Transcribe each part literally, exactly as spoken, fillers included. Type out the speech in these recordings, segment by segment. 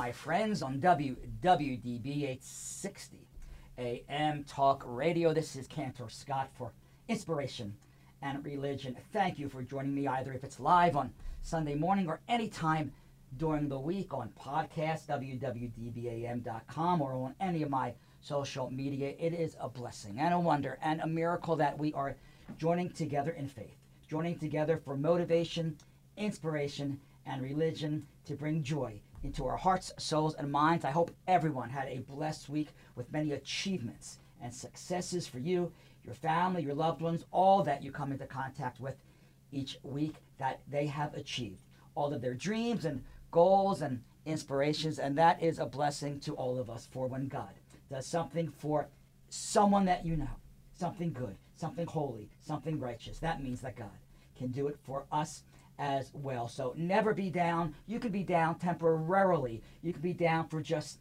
my friends on W W D B eight sixty A M Talk Radio. This is Cantor Scott for Inspiration and Religion. Thank you for joining me, either if it's live on Sunday morning or anytime during the week on podcast, W W D B A M dot com, or on any of my social media. It is a blessing and a wonder and a miracle that we are joining together in faith, joining together for motivation, inspiration, and religion to bring joy into our hearts, souls, and minds. I hope everyone had a blessed week with many achievements and successes for you, your family, your loved ones, all that you come into contact with each week, that they have achieved all of their dreams and goals and inspirations. And that is a blessing to all of us, for when God does something for someone that you know, something good, something holy, something righteous, that means that God can do it for us as well. So never be down. You can be down temporarily. You can be down for just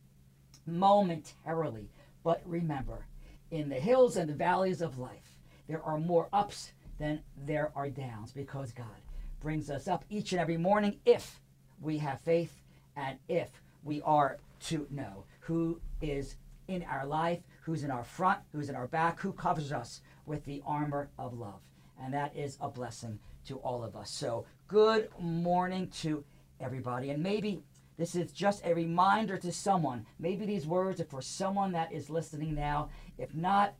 momentarily. But remember, in the hills and the valleys of life, there are more ups than there are downs, because God brings us up each and every morning if we have faith and if we are to know who is in our life, who's in our front, who's in our back, who covers us with the armor of love. And that is a blessing to all of us. So good morning to everybody. And maybe this is just a reminder to someone. Maybe these words are for someone that is listening now. If not,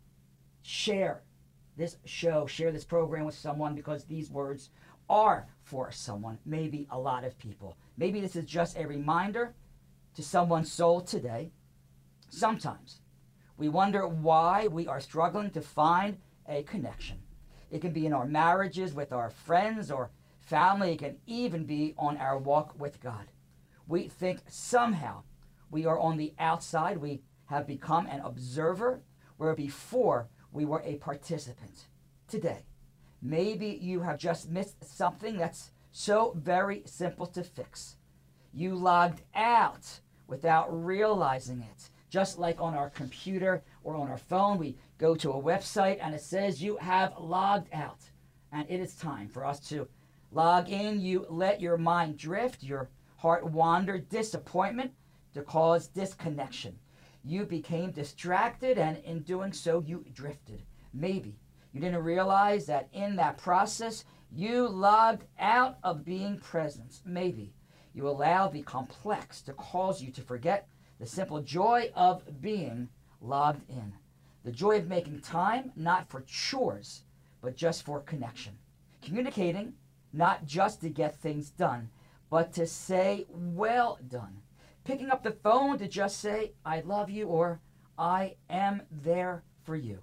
share this show, share this program with someone, because these words are for someone, maybe a lot of people. Maybe this is just a reminder to someone's soul today. Sometimes we wonder why we are struggling to find a connection. It can be in our marriages, with our friends or family. It can even be on our walk with God. We think somehow we are on the outside. We have become an observer, where before we were a participant. Today, maybe you have just missed something that's so very simple to fix. You logged out without realizing it. Just like on our computer or on our phone, we go to a website and it says you have logged out. And it is time for us to log in. You let your mind drift, your heart wander, disappointment to cause disconnection. You became distracted, and in doing so, you drifted. Maybe you didn't realize that in that process, you logged out of being present. Maybe you allowed the complex to cause you to forget the simple joy of being logged in. The joy of making time, not for chores, but just for connection. Communicating, not just to get things done, but to say, well done. Picking up the phone to just say, I love you, or I am there for you.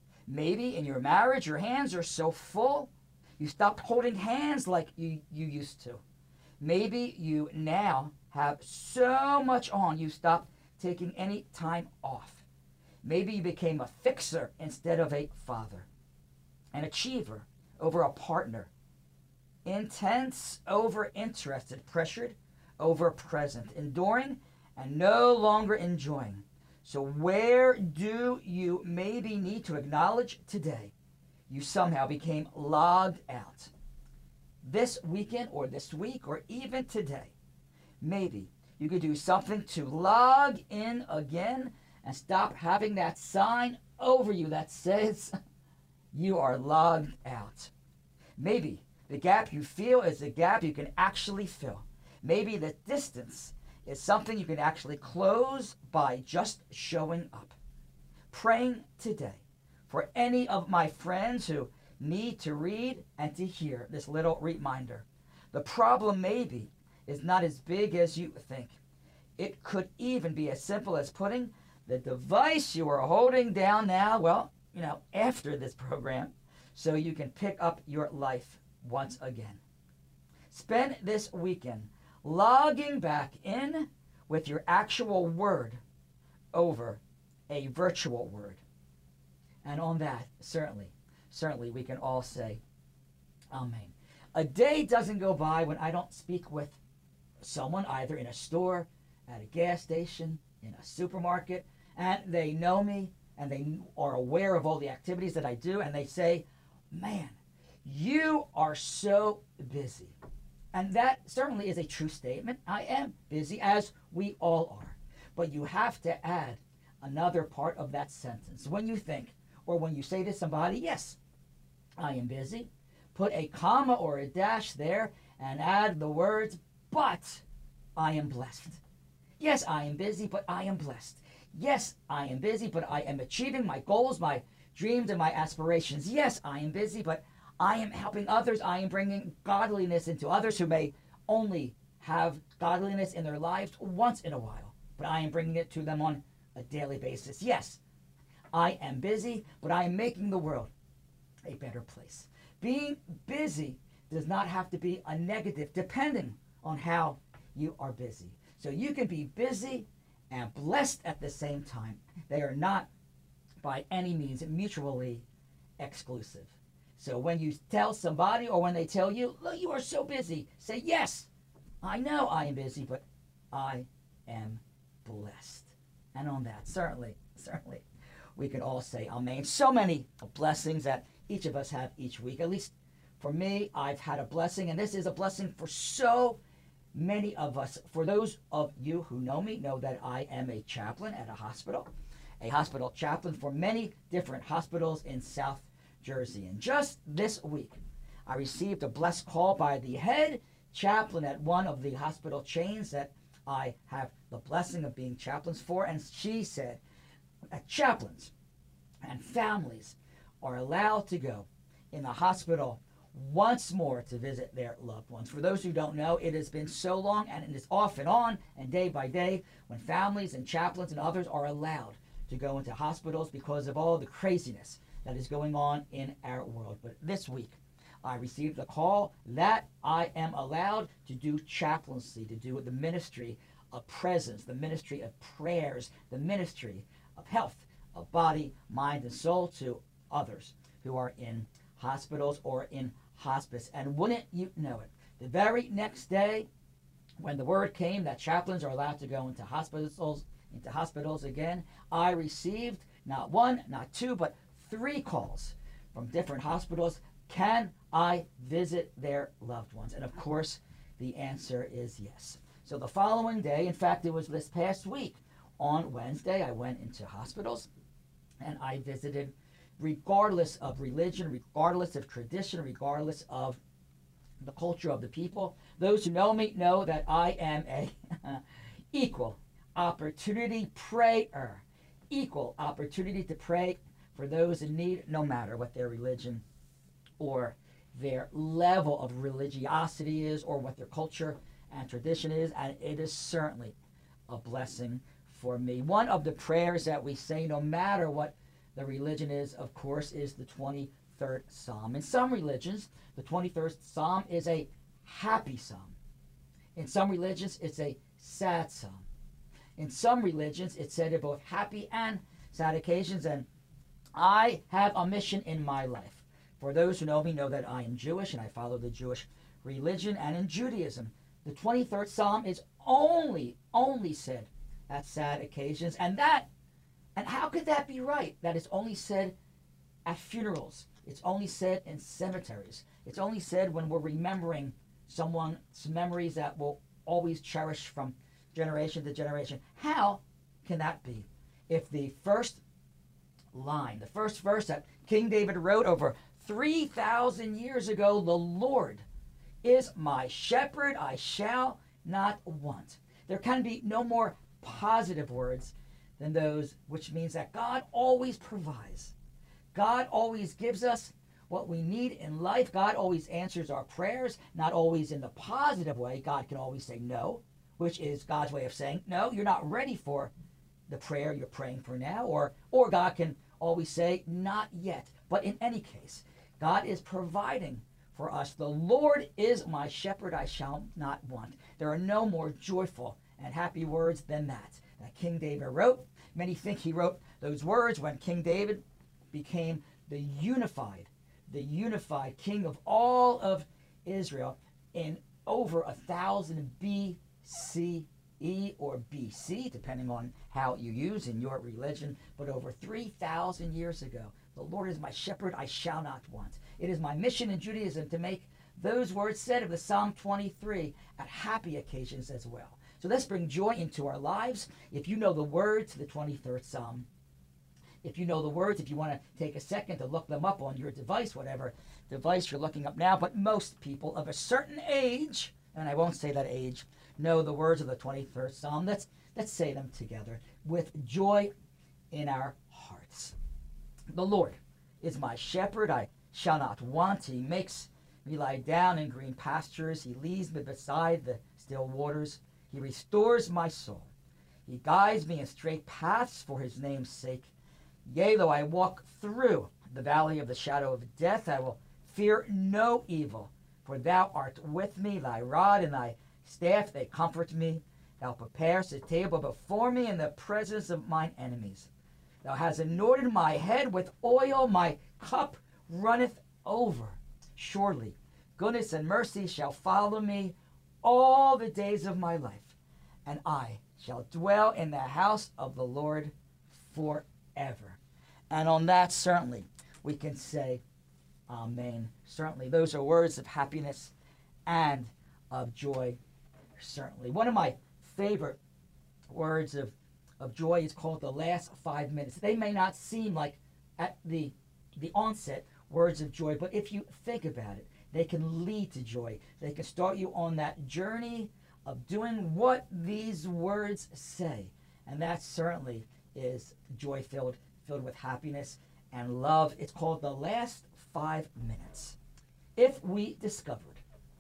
Maybe in your marriage, your hands are so full, you stopped holding hands like you, you used to. Maybe you now have so much on, you stopped taking any time off. Maybe you became a fixer instead of a father, an achiever over a partner, intense over interested, pressured over present, enduring and no longer enjoying. So where do you maybe need to acknowledge today you somehow became logged out? This weekend or this week or even today, maybe you could do something to log in again and stop having that sign over you that says you are logged out. Maybe the gap you feel is a gap you can actually fill. Maybe the distance is something you can actually close by just showing up. Praying today for any of my friends who need to read and to hear this little reminder. The problem maybe is not as big as you think. It could even be as simple as putting the device you are holding down now, well, you know, after this program, so you can pick up your life once again. Spend this weekend logging back in with your actual word over a virtual word. And on that, certainly, certainly we can all say, Amen. A day doesn't go by when I don't speak with someone, either in a store, at a gas station, in a supermarket, and they know me and they are aware of all the activities that I do, and they say, man, you are so busy. And that certainly is a true statement. I am busy, as we all are. But you have to add another part of that sentence. When you think, or when you say to somebody, yes, I am busy, put a comma or a dash there and add the words, but I am blessed. Yes, I am busy, but I am blessed. Yes, I am busy, but I am achieving my goals, my dreams, and my aspirations. Yes, I am busy, but I am helping others. I am bringing godliness into others who may only have godliness in their lives once in a while, but I am bringing it to them on a daily basis. Yes, I am busy, but I am making the world a better place. Being busy does not have to be a negative, depending on how you are busy. So you can be busy and blessed at the same time. They are not by any means mutually exclusive. So when you tell somebody, or when they tell you, look, you are so busy, say, yes, I know I am busy, but I am blessed. And on that, certainly, certainly, we can all say amen. So many blessings that each of us have each week. At least for me, I've had a blessing, and this is a blessing for so many of us. For those of you who know me, know that I am a chaplain at a hospital, a hospital chaplain for many different hospitals in South Jersey. And just this week, I received a blessed call by the head chaplain at one of the hospital chains that I have the blessing of being chaplains for. And she said that chaplains and families are allowed to go in the hospital once more to visit their loved ones. For those who don't know, it has been so long, and it is off and on and day by day, when families and chaplains and others are allowed to go into hospitals because of all the craziness that is going on in our world. But this week, I received a call that I am allowed to do chaplaincy, to do the ministry of presence, the ministry of prayers, the ministry of health, of body, mind, and soul to others who are in hospitals or in hospice. And wouldn't you know it, the very next day, when the word came that chaplains are allowed to go into hospitals, into hospitals again, I received not one, not two, but three calls from different hospitals. Can I visit their loved ones? And of course, the answer is yes. So the following day, in fact, it was this past week, on Wednesday, I went into hospitals and I visited, regardless of religion, regardless of tradition, regardless of the culture of the people. Those who know me know that I am a equal opportunity prayer. Equal opportunity to pray for those in need, no matter what their religion or their level of religiosity is, or what their culture and tradition is. And it is certainly a blessing for me. One of the prayers that we say, no matter what the religion is, of course, is the twenty-third Psalm. In some religions, the twenty-third Psalm is a happy psalm. In some religions, it's a sad psalm. In some religions, it's said at both happy and sad occasions. And I have a mission in my life. For those who know me know that I am Jewish and I follow the Jewish religion. And in Judaism, the twenty-third Psalm is only, only said at sad occasions. And that, and how could that be right? That is only said at funerals. It's only said in cemeteries. It's only said when we're remembering someone's memories that we'll always cherish from generation to generation. How can that be? If the first line, the first verse that King David wrote over three thousand years ago, the Lord is my shepherd, I shall not want. There can be no more positive words than those, which means that God always provides. God always gives us what we need in life. God always answers our prayers, not always in the positive way. God can always say no, which is God's way of saying, no, you're not ready for the prayer you're praying for now. Or, or God can always say, not yet. But in any case, God is providing for us. The Lord is my shepherd, I shall not want. There are no more joyful and happy words than that, that King David wrote. Many think he wrote those words when King David became the unified, the unified king of all of Israel in over a thousand B C E or B C, depending on how you use in your religion, but over three thousand years ago. The Lord is my shepherd, I shall not want. It is my mission in Judaism to make those words said of the Psalm twenty-three at happy occasions as well. So let's bring joy into our lives. If you know the words to the twenty-third Psalm, if you know the words, if you want to take a second to look them up on your device, whatever device you're looking up now, but most people of a certain age, and I won't say that age, know the words of the twenty-third Psalm. Let's, let's say them together with joy in our hearts. The Lord is my shepherd, I shall not want. He makes me lie down in green pastures. He leads me beside the still waters. He restores my soul. He guides me in straight paths for his name's sake. Yea, though I walk through the valley of the shadow of death, I will fear no evil, for thou art with me. Thy rod and thy staff, they comfort me. Thou preparest a table before me in the presence of mine enemies. Thou hast anointed my head with oil, my cup runneth over. Surely goodness and mercy shall follow me all the days of my life, and I shall dwell in the house of the Lord forever. And on that, certainly, we can say, Amen. Certainly, those are words of happiness and of joy, certainly. One of my favorite words of, of joy is called the last five minutes. They may not seem like, at the, the onset, words of joy, but if you think about it, they can lead to joy. They can start you on that journey of doing what these words say. And that certainly is joy-filled, filled with happiness and love. It's called the last five minutes. If we discovered,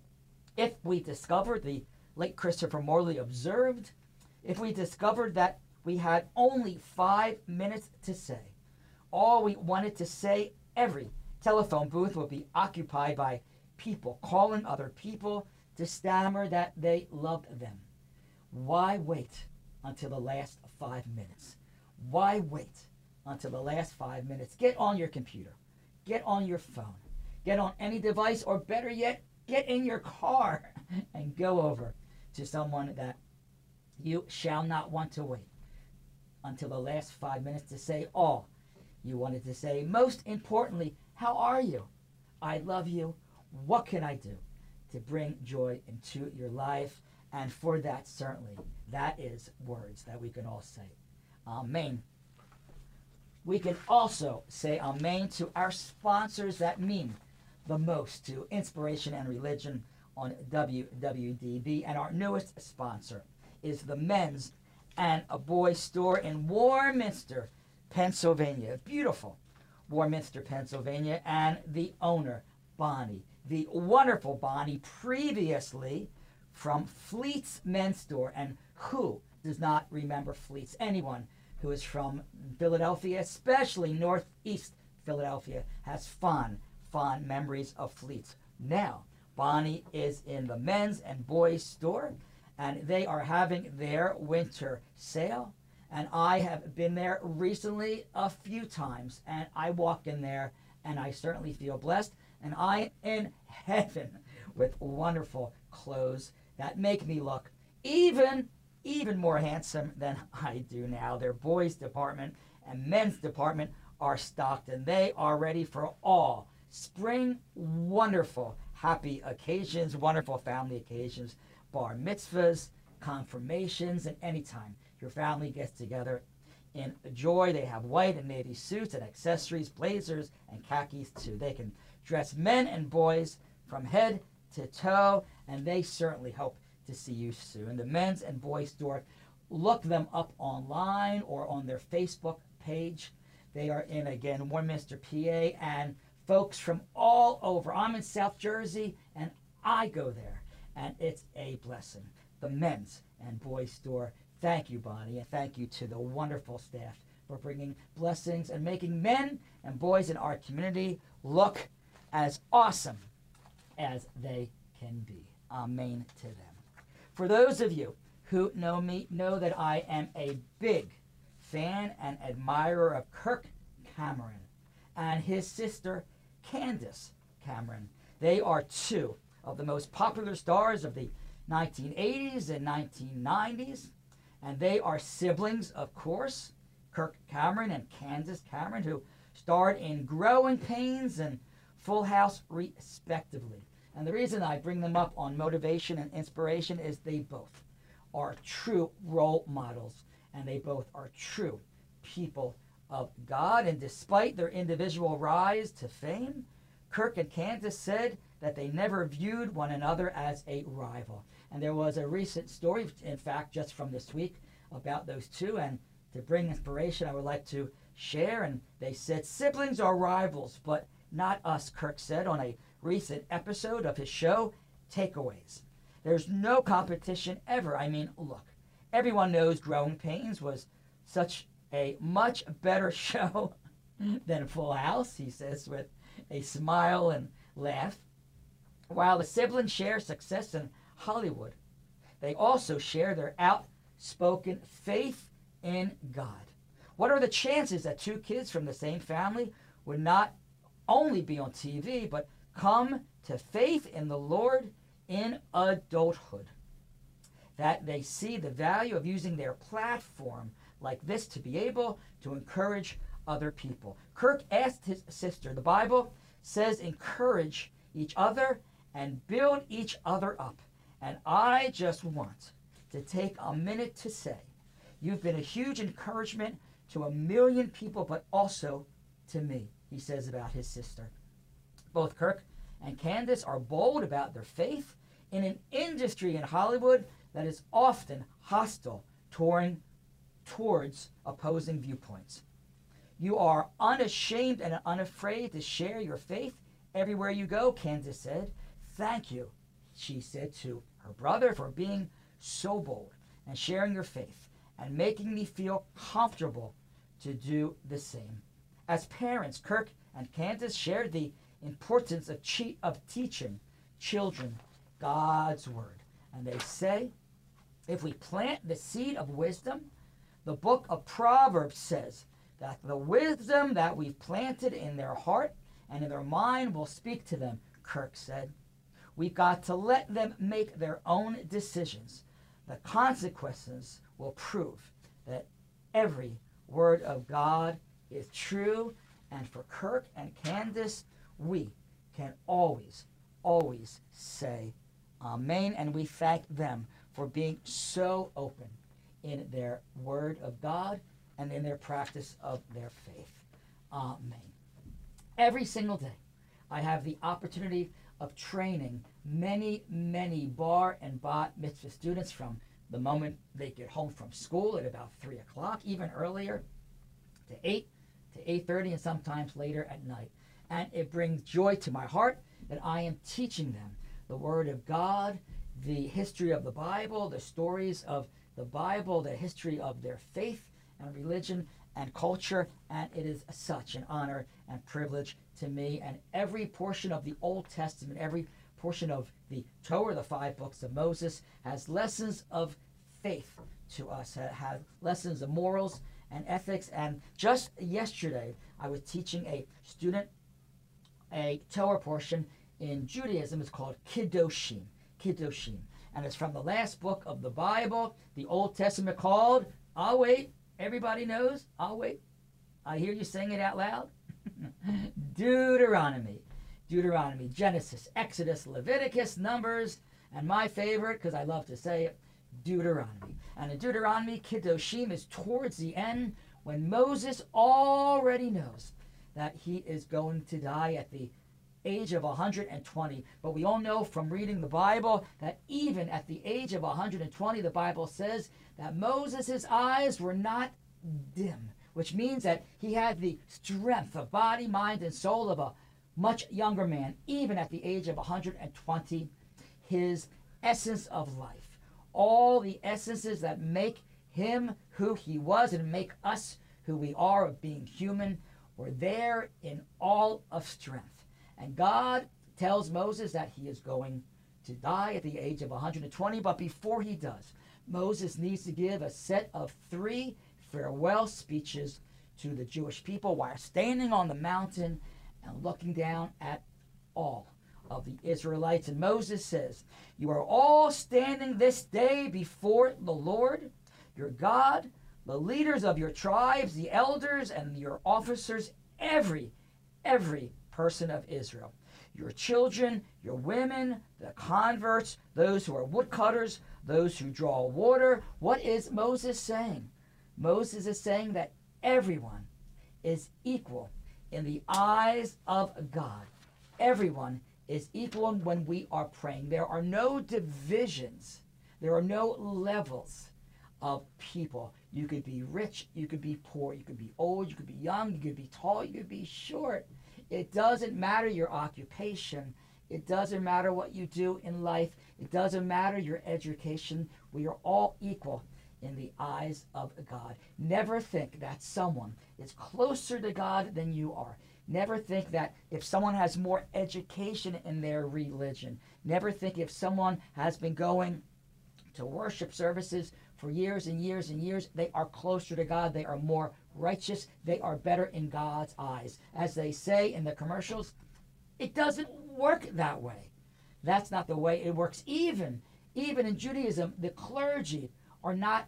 if we discovered, the late Christopher Morley observed, if we discovered that we had only five minutes to say, all we wanted to say, every telephone booth would be occupied by people calling other people to stammer that they loved them. Why wait until the last five minutes? Why wait until the last five minutes? Get on your computer. Get on your phone. Get on any device, or better yet, get in your car and go over to someone that you shall not want to wait until the last five minutes to say all you wanted to say. Most importantly, how are you? I love you. What can I do to bring joy into your life? And for that, certainly, that is words that we can all say. Amen. We can also say amen to our sponsors that mean the most to Inspiration and Religion on W W D B. And our newest sponsor is the Men's and a Boys Store in Warminster, Pennsylvania. Beautiful Warminster, Pennsylvania. And the owner, Bonnie, the wonderful Bonnie, previously from Fleet's Men's Store. And who does not remember Fleet's? Anyone who is from Philadelphia, especially Northeast Philadelphia, has fond, fond memories of Fleet's. Now, Bonnie is in the Men's and Boys Store, and they are having their winter sale. And I have been there recently a few times, and I walk in there, and I certainly feel blessed. And I am in heaven with wonderful clothes that make me look even, even more handsome than I do now. Their boys department and men's department are stocked, and they are ready for all spring wonderful happy occasions, wonderful family occasions, bar mitzvahs, confirmations, and anytime your family gets together in joy. They have white and navy suits and accessories, blazers, and khakis too. They can dress men and boys from head to toe, and they certainly hope to see you soon. The Men's and Boys Store, look them up online or on their Facebook page. They are in, again, Warminster, P A, and folks from all over. I'm in South Jersey, and I go there, and it's a blessing. The Men's and Boys Store. Thank you, Bonnie, and thank you to the wonderful staff for bringing blessings and making men and boys in our community look as awesome as they can be. Amen to them. For those of you who know me, know that I am a big fan and admirer of Kirk Cameron and his sister Candace Cameron. They are two of the most popular stars of the nineteen eighties and nineteen nineties, and they are siblings, of course, Kirk Cameron and Candace Cameron, who starred in Growing Pains and Full House respectively. And the reason I bring them up on motivation and inspiration is they both are true role models, and they both are true people of God. And despite their individual rise to fame, Kirk and Candace said that they never viewed one another as a rival. And there was a recent story, in fact, just from this week, about those two. And to bring inspiration, I would like to share. And they said, siblings are rivals, but not us, Kirk said on a recent episode of his show, Takeaways. There's no competition ever. I mean, look, everyone knows Growing Pains was such a much better show than Full House, he says with a smile and laugh. While the siblings share success in Hollywood, they also share their outspoken faith in God. What are the chances that two kids from the same family would not only be on T V, but come to faith in the Lord in adulthood? That they see the value of using their platform like this to be able to encourage other people. Kirk asked his sister, the Bible says encourage each other and build each other up. And I just want to take a minute to say, you've been a huge encouragement to a million people, but also to me, he says about his sister. Both Kirk and Candace are bold about their faith in an industry in Hollywood that is often hostile toward, towards opposing viewpoints. You are unashamed and unafraid to share your faith everywhere you go, Candace said. Thank you, she said to her brother, for being so bold and sharing your faith and making me feel comfortable to do the same. As parents, Kirk and Candace shared the importance of, che- of teaching children God's word. And they say, if we plant the seed of wisdom, the book of Proverbs says that the wisdom that we've planted in their heart and in their mind will speak to them, Kirk said. We've got to let them make their own decisions. The consequences will prove that every word of God is true. And for Kirk and Candace, we can always, always say amen. And we thank them for being so open in their word of God and in their practice of their faith. Amen. Every single day, I have the opportunity of training many, many bar and bat mitzvah students from the moment they get home from school at about three o'clock, even earlier, to eight, to eight thirty, and sometimes later at night. And it brings joy to my heart that I am teaching them the Word of God, the history of the Bible, the stories of the Bible, the history of their faith and religion and culture, and it is such an honor and privilege to me. And every portion of the Old Testament, every portion of the Torah, the five books of Moses, has lessons of faith to us, has lessons of morals and ethics. And just yesterday, I was teaching a student a Torah portion in Judaism. It's called Kiddushim. Kiddushim. And it's from the last book of the Bible, the Old Testament, called, I'll wait, everybody knows, I'll wait. I hear you saying it out loud. Deuteronomy. Deuteronomy, Genesis, Exodus, Leviticus, Numbers, and my favorite, because I love to say it, Deuteronomy. And in Deuteronomy, Kiddushim is towards the end when Moses already knows that he is going to die at the age of one hundred twenty. But we all know from reading the Bible that even at the age of one hundred twenty, the Bible says that Moses' eyes were not dim, which means that he had the strength of body, mind, and soul of a much younger man, even at the age of one hundred twenty. His essence of life, all the essences that make him who he was and make us who we are of being human, were there in all of strength. And God tells Moses that he is going to die at the age of one hundred twenty, but before he does, Moses needs to give a set of three farewell speeches to the Jewish people while standing on the mountain and looking down at all of the Israelites. And Moses says, you are all standing this day before the Lord, your God, the leaders of your tribes, the elders and your officers, every, every person of Israel. your children, your women, the converts, those who are woodcutters, those who draw water. What is Moses saying? Moses is saying that everyone is equal in the eyes of God. Everyone is equal when we are praying. There are no divisions. There are no levels of people. You could be rich, you could be poor, you could be old, you could be young, you could be tall, you could be short. It doesn't matter your occupation. It doesn't matter what you do in life. It doesn't matter your education. We are all equal in the eyes of God. Never think that someone is closer to God than you are. Never think that if someone has more education in their religion. Never think if someone has been going to worship services for years and years and years, they are closer to God. They are more righteous. They are better in God's eyes. As they say in the commercials, it doesn't work that way. That's not the way it works. Even, even in Judaism, the clergy are not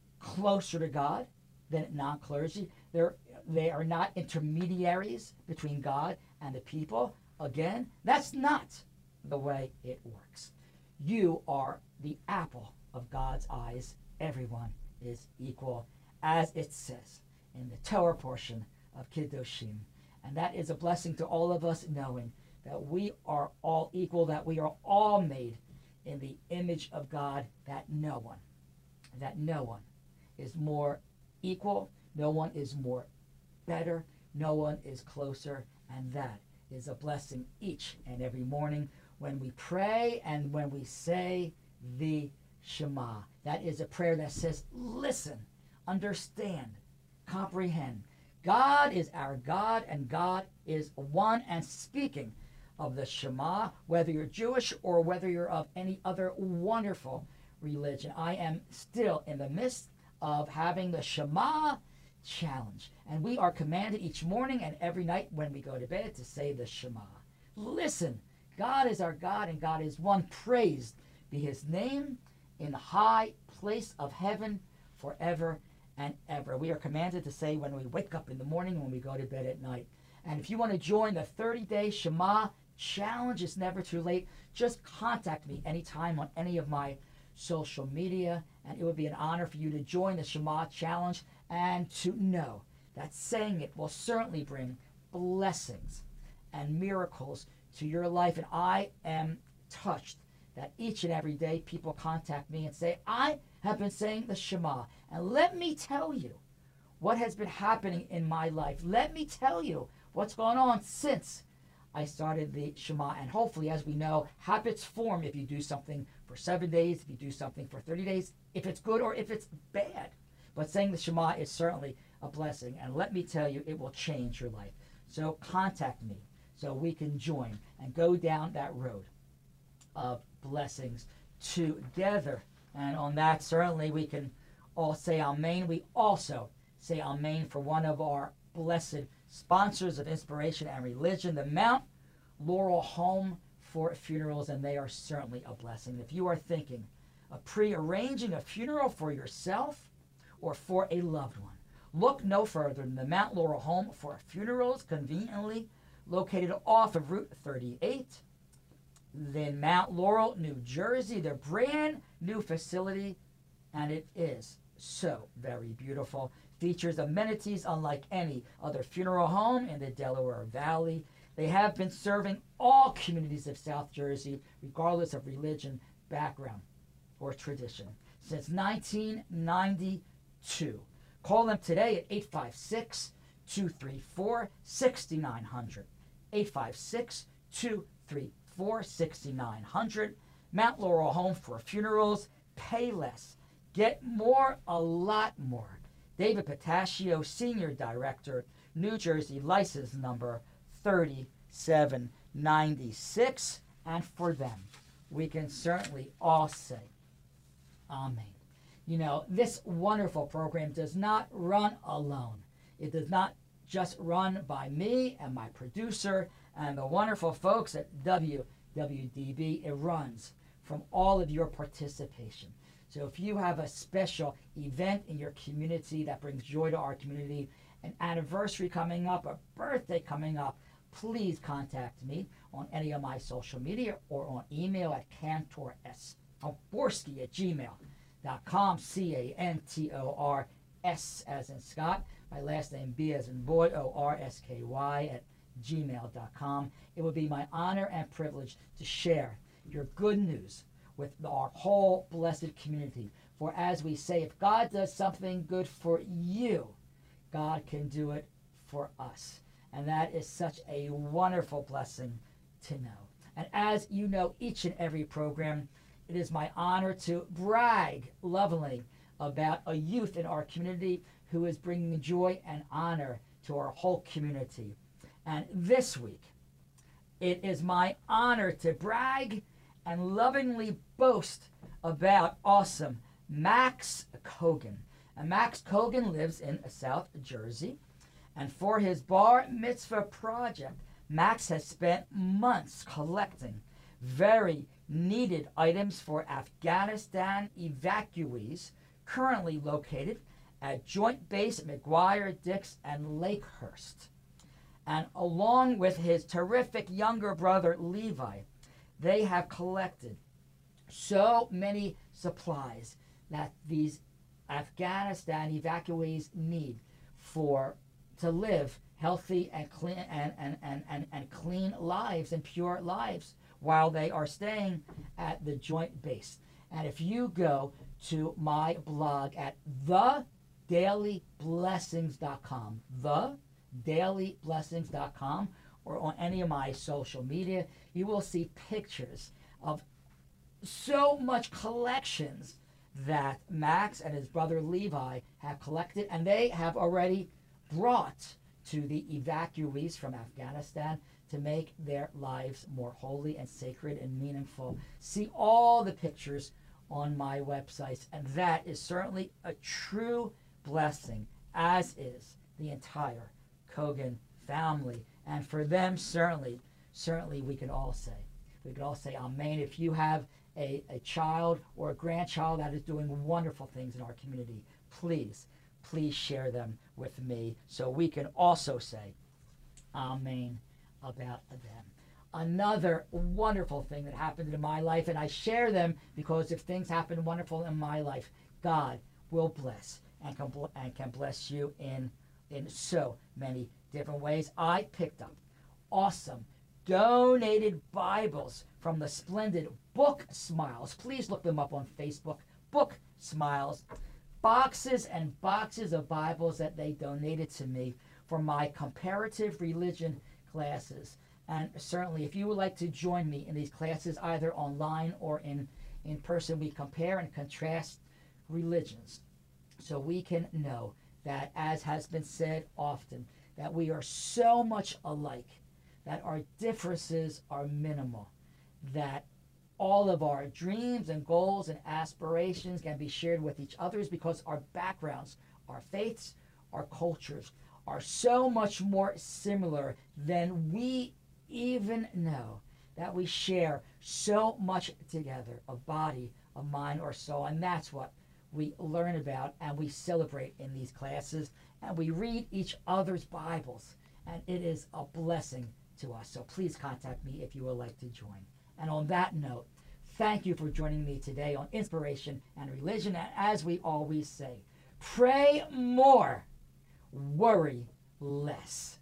closer to God than non-clergy. They're, they are not intermediaries between God and the people. Again, that's not the way it works. You are the apple of God's eyes. Everyone is equal, as it says in the Torah portion of Kiddushim. And that is a blessing to all of us, knowing that we are all equal, that we are all made in the image of God, that no one, that no one is more equal, no one is more better, no one is closer, and that is a blessing each and every morning when we pray and when we say the Shema. That is a prayer that says, listen, understand, comprehend. God is our God, and God is one. And speaking of the Shema, whether you're Jewish or whether you're of any other wonderful religion, I am still in the midst of having the Shema challenge. And we are commanded each morning and every night when we go to bed to say the Shema. Listen, God is our God, and God is one. Praised be his name in the high place of heaven forever and ever. We are commanded to say when we wake up in the morning and when we go to bed at night. And if you want to join the thirty-day Shema challenge, it's never too late. Just contact me anytime on any of my social media, and it would be an honor for you to join the Shema challenge and to know that saying it will certainly bring blessings and miracles to your life. And I am touched that each and every day people contact me and say, I have been saying the Shema, and let me tell you what has been happening in my life. Let me tell you what's going on since I started the Shema. And hopefully, as we know, habits form if you do something for seven days, if you do something for thirty days, if it's good or if it's bad. But saying the Shema is certainly a blessing, and let me tell you, it will change your life. So contact me so we can join and go down that road of blessings together. And on that, certainly we can all say Amen. We also say Amen for one of our blessed sponsors of Inspiration and Religion, the Mount Laurel Home for Funerals, and they are certainly a blessing. If you are thinking of pre-arranging a funeral for yourself or for a loved one, look no further than the Mount Laurel Home for Funerals, conveniently located off of Route thirty-eight. Then Mount Laurel, New Jersey, their brand new facility, and it is so very beautiful. Features amenities unlike any other funeral home in the Delaware Valley. They have been serving all communities of South Jersey, regardless of religion, background, or tradition, since nineteen ninety-two. Call them today at eight five six, two three four, six nine zero zero. eight five six, two three four, six nine zero zero. Mount Laurel Home for Funerals. Pay less. Get more, a lot more. David Patashio, Senior Director, New Jersey, license number thirty-seven ninety-six. And for them, we can certainly all say Amen. You know, this wonderful program does not run alone. It does not just run by me and my producer and the wonderful folks at W W D B. It runs from all of your participation. So if you have a special event in your community that brings joy to our community, an anniversary coming up, a birthday coming up, please contact me on any of my social media or on email at cantorsborski at gmail dot com, C A N T O R S as in Scott, my last name B as in boy, O R S K Y at gmail dot com. It would be my honor and privilege to share your good news with our whole blessed community. For as we say, if God does something good for you, God can do it for us. And that is such a wonderful blessing to know. And as you know, each and every program, it is my honor to brag lovingly about a youth in our community who is bringing joy and honor to our whole community. And this week, it is my honor to brag and lovingly boast about awesome Max Kogan. And Max Kogan lives in South Jersey. And for his bar mitzvah project, Max has spent months collecting very needed items for Afghanistan evacuees currently located at Joint Base McGuire, Dix, and Lakehurst. And along with his terrific younger brother Levi, they have collected so many supplies that these Afghanistan evacuees need for to live healthy and clean and, and, and, and, and clean lives and pure lives while they are staying at the Joint Base. And if you go to my blog at the daily blessings dot com, the daily blessings dot com, or on any of my social media, you will see pictures of so much collections that Max and his brother Levi have collected, and they have already brought to the evacuees from Afghanistan to make their lives more holy and sacred and meaningful. See all the pictures on my websites, and that is certainly a true blessing, as is the entire Kogan family. And for them, certainly, certainly we can all say, we can all say amen. If you have a, a child or a grandchild that is doing wonderful things in our community, please, please share them with me so we can also say amen about them. Another wonderful thing that happened in my life, and I share them because if things happen wonderful in my life, God will bless and can, and can bless you in, in so many different ways. I picked up awesome donated Bibles from the splendid Book Smiles. Please look them up on Facebook. Book Smiles. Boxes and boxes of Bibles that they donated to me for my comparative religion classes. And certainly, if you would like to join me in these classes, either online or in, in person, we compare and contrast religions so we can know that, as has been said often, that we are so much alike, that our differences are minimal, that all of our dreams and goals and aspirations can be shared with each other's because our backgrounds, our faiths, our cultures are so much more similar than we even know, that we share so much together, of body, of mind, or soul. And that's what we learn about and we celebrate in these classes. And we read each other's Bibles. And it is a blessing to us. So please contact me if you would like to join. And on that note, thank you for joining me today on Inspiration and Religion. And as we always say, pray more, worry less.